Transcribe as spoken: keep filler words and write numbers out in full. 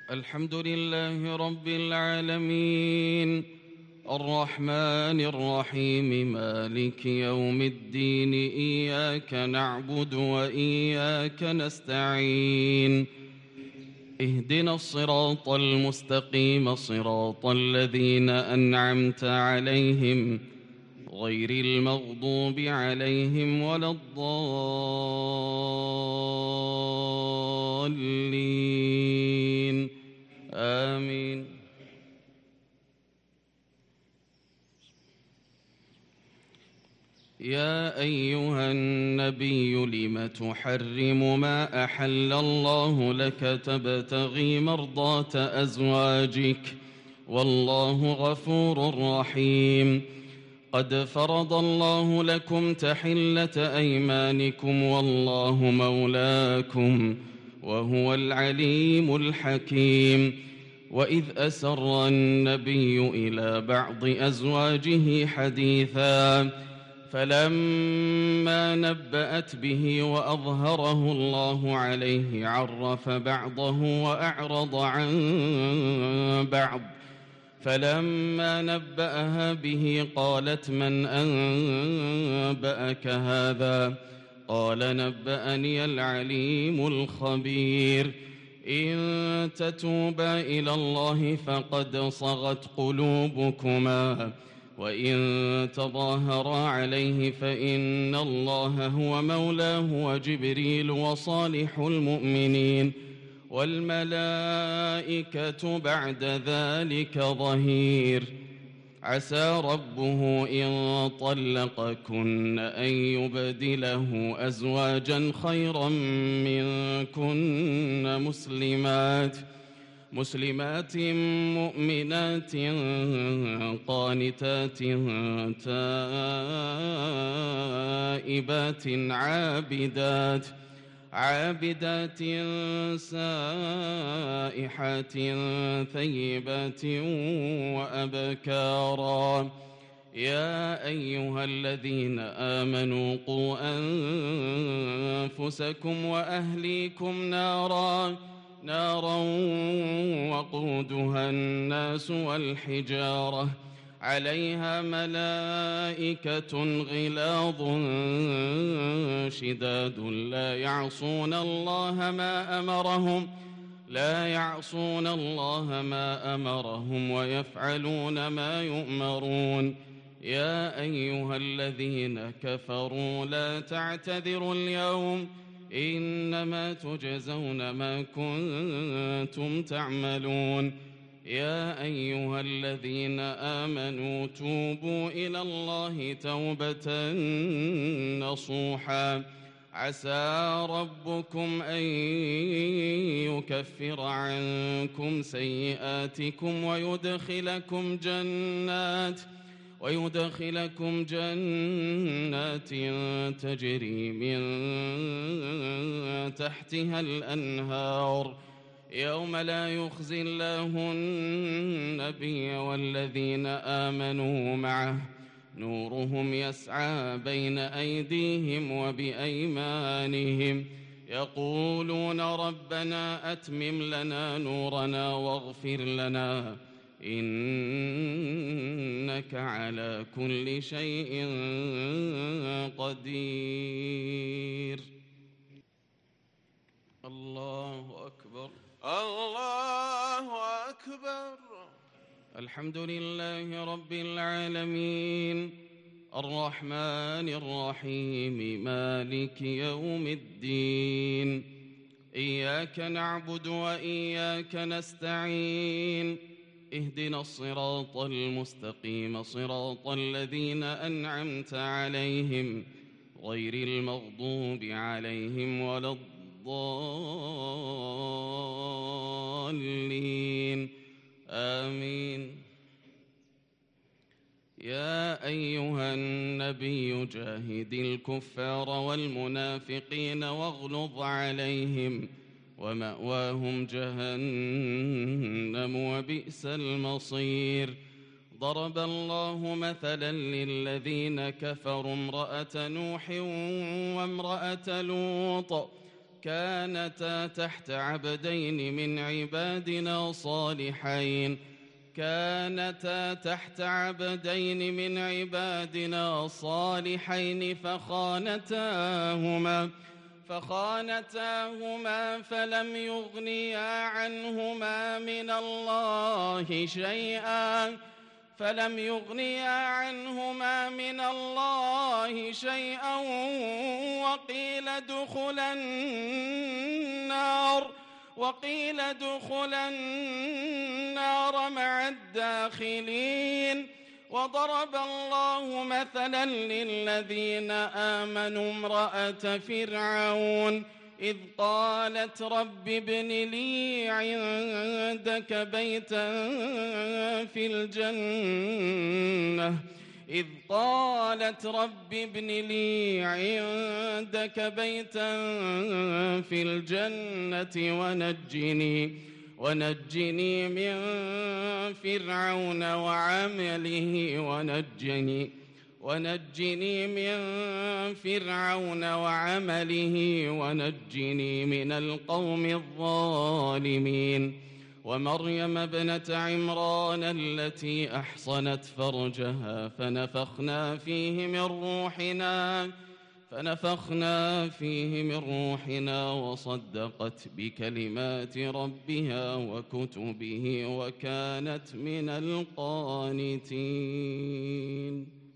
الحمد لله رب العالمين الرحمن الرحيم مالك يوم الدين إياك نعبد وإياك نستعين اهدنا الصراط المستقيم صراط الذين أنعمت عليهم غير المغضوب عليهم ولا الضالين آمين. يا أيها النبي لم تحرم ما أحل الله لك تبتغي مرضات أزواجك والله غفور رحيم. قد فرض الله لكم تحلة أيمانكم والله مولاكم وهو العليم الحكيم. وإذ أسر النبي إلى بعض أزواجه حديثا فلما نبأت به وأظهره الله عليه عرف بعضه وأعرض عن بعض فلما نبأها به قالت من أنبأك هذا قال نبأني العليم الخبير. إن تتوبا إلى الله فقد صغت قلوبكما وإن تظاهرا عليه فإن الله هو مولاه وجبريل وصالح المؤمنين والملائكة بعد ذلك ظهير. عسى ربه إن طلقكن أن يبدله أزواجا خيرا منكن مسلمات مسلمات مؤمنات قانتات تائبات عابدات عابدات سائحات ثيبات وأبكارا. يا أيها الذين آمنوا قوا أنفسكم وأهليكم نارا نارا وقودها الناس والحجارة عليها ملائكة غلاظ شداد لا يعصون الله ما أمرهم لا يعصون الله ما أمرهم ويفعلون ما يؤمرون. يا أيها الذين كفروا لا تعتذروا اليوم إنما تجزون ما كنتم تعملون. يا أيها الذين آمنوا توبوا إلى الله توبة نصوحا عسى ربكم أن يكفر عنكم سيئاتكم ويدخلكم جنات ويدخلكم جنات تجري من تحتها الأنهار يوم لا يخزي الله النبي والذين آمنوا معه نورهم يسعى بين أيديهم وبأيمانهم يقولون ربنا أتمم لنا نورنا واغفر لنا إنك على كل شيء قدير. الله أكبر الله أكبر. الحمد لله رب العالمين الرحمن الرحيم مالك يوم الدين إياك نعبد وإياك نستعين اهدنا الصراط المستقيم صراط الذين أنعمت عليهم غير المغضوب عليهم ولا الضالين آمين. يا أيها النبي جاهد الكفار والمنافقين واغلظ عليهم ومأواهم جهنم وبئس المصير. ضرب الله مثلا للذين كفروا امرأة نوح وامرأة لوط كانتا تحت عبدين من عبادنا صالحين كانتا تحت عبدين من عبادنا صالحين فخانتاهما فخانتاهما فلم يغنيا عنهما من الله شيئا فلم يغنيا عنهما من الله شيئا وقيل ادخلا النار وقيل ادخلا النار مع الداخلين. وضرب الله مثلا للذين آمنوا امرأة فرعون إذ قالت رب ابن لي عندك بيتا في الجنة إذ قالت رب ابن لي عندك بيتا في الجنة ونجني ونجني من فرعون وعمله ونجني ونجني من فرعون وعمله ونجني من القوم الظالمين. ومريم ابنة عمران التي أحصنت فرجها فنفخنا فيه من روحنا فنفخنا فيه من روحنا وصدقت بكلمات ربها وكتبه وكانت من القانتين.